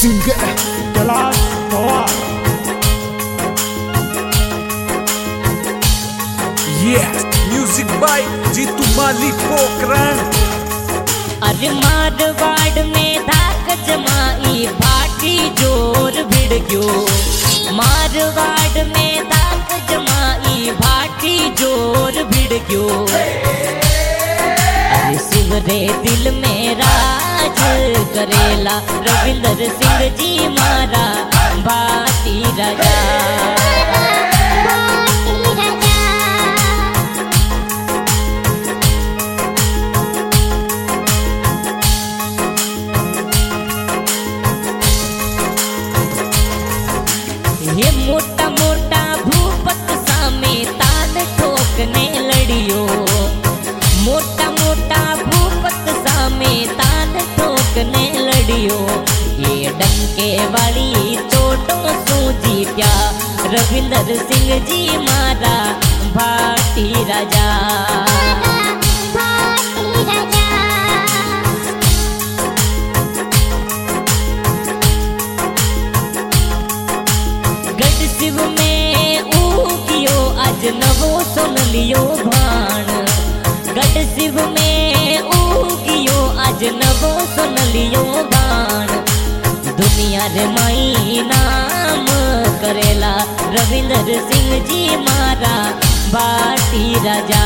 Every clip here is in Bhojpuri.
Singer Kailash Pawar. Music by Jeetu Mali Pokhran. अरे मारवाड़ में धाक जमाई भाटी जोर भिड़ गयो। मारवाड़ में धाक जमाई भाटी जोर भिड़ गयो। अरे शिव रे दिल में राज करेला रविंदर सिंह जी मारा भाटी राजा। ये मोटा मोटा भूपत सामे ताल ठोकने लड़ियो। मोटा मोटा भूपत सामे ताल ठोकने लड़ियो। ये डंके वाली चोटों सूझी क्या रविंदर सिंह जी मारा भाटी राजा। शिव में ऊगियो आज नवो सुन लियो भान। गढ़ शिव में ऊगियो आज नवो सुन लियो भान। दुनिया रे माई नाम करेला रविंदर सिंह जी मारा भाटी राजा।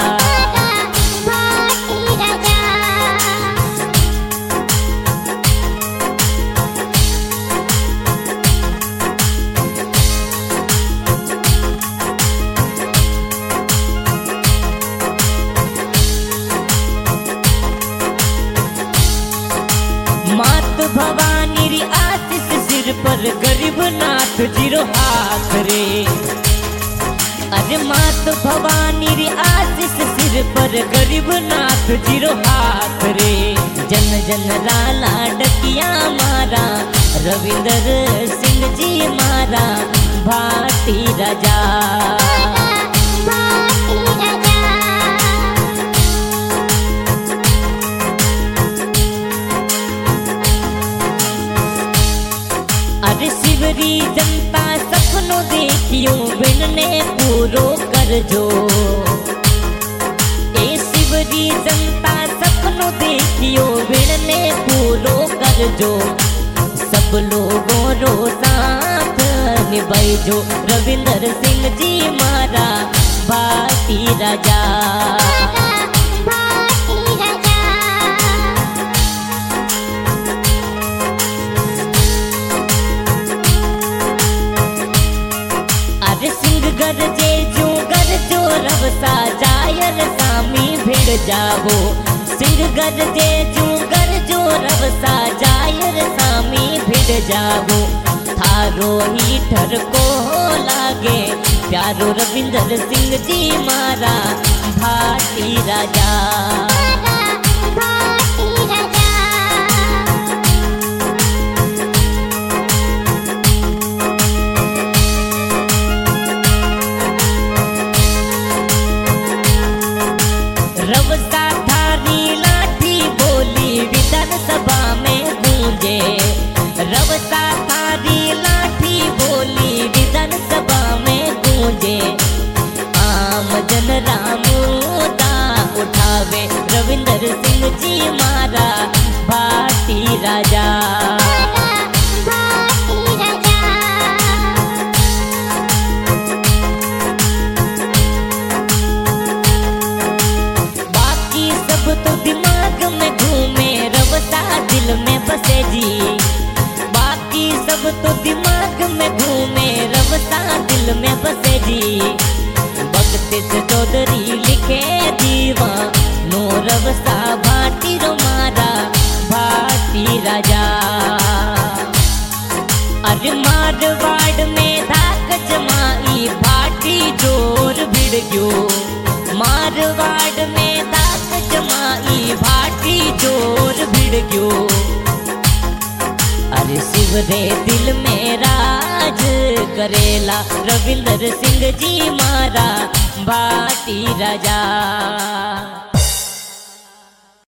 मात भवानी री आशीष सिर पर गरीब नाथ जीरो हाथ रे। अरे मात भवानी री आशीष सिर पर गरीब नाथ जीरो हाथ रे। जन जन लाला डकिया मारा रविंदर सिंह जी मारा भाटी राजा। अरे शिवरी जनता सपनों देखियो बिनने पूरो कर जो। ए शिवरी जनता सपनों देखियो बिनने पूरो कर जो। सब लोगों रो साथ निभाई जो रविंदर सिंह जी मारा भाटी राजा। गरजे जो गरजो रवसा जायर सामी भिड़ जावो। सिंह गरजे जो गरजो रवसा जायर सामी भिड़ जावो। थारो ही ठर को लागे प्यारो रविंदर सिंह जी मारा भाटी राजा। रवसा थारी लाठी बोली विधानसभा में गूंजे। रवसा थारी लाठी बोली विधानसभा में गूंजे। आम जन रामुदा उठावे रविंदर सिंह जी मारा भाटी राजा। तो दिमाग में घूमे रवसा दिल में बसे जी। बाकी सब तो दिमाग में घूमे रवसा दिल में बसे जी। भगत चौधरी लिखे दीवा नो रवसा भाटी रो मारा भाटी राजा। अरे मारवाड़ में धाक जमाई भाटी जोर भिड़ गयो। मारवाड़ में जमाई भाटी जोर भिड़ गयो। अरे शिव रे दिल में राज करेला रविंदर सिंह जी मारा भाटी राजा।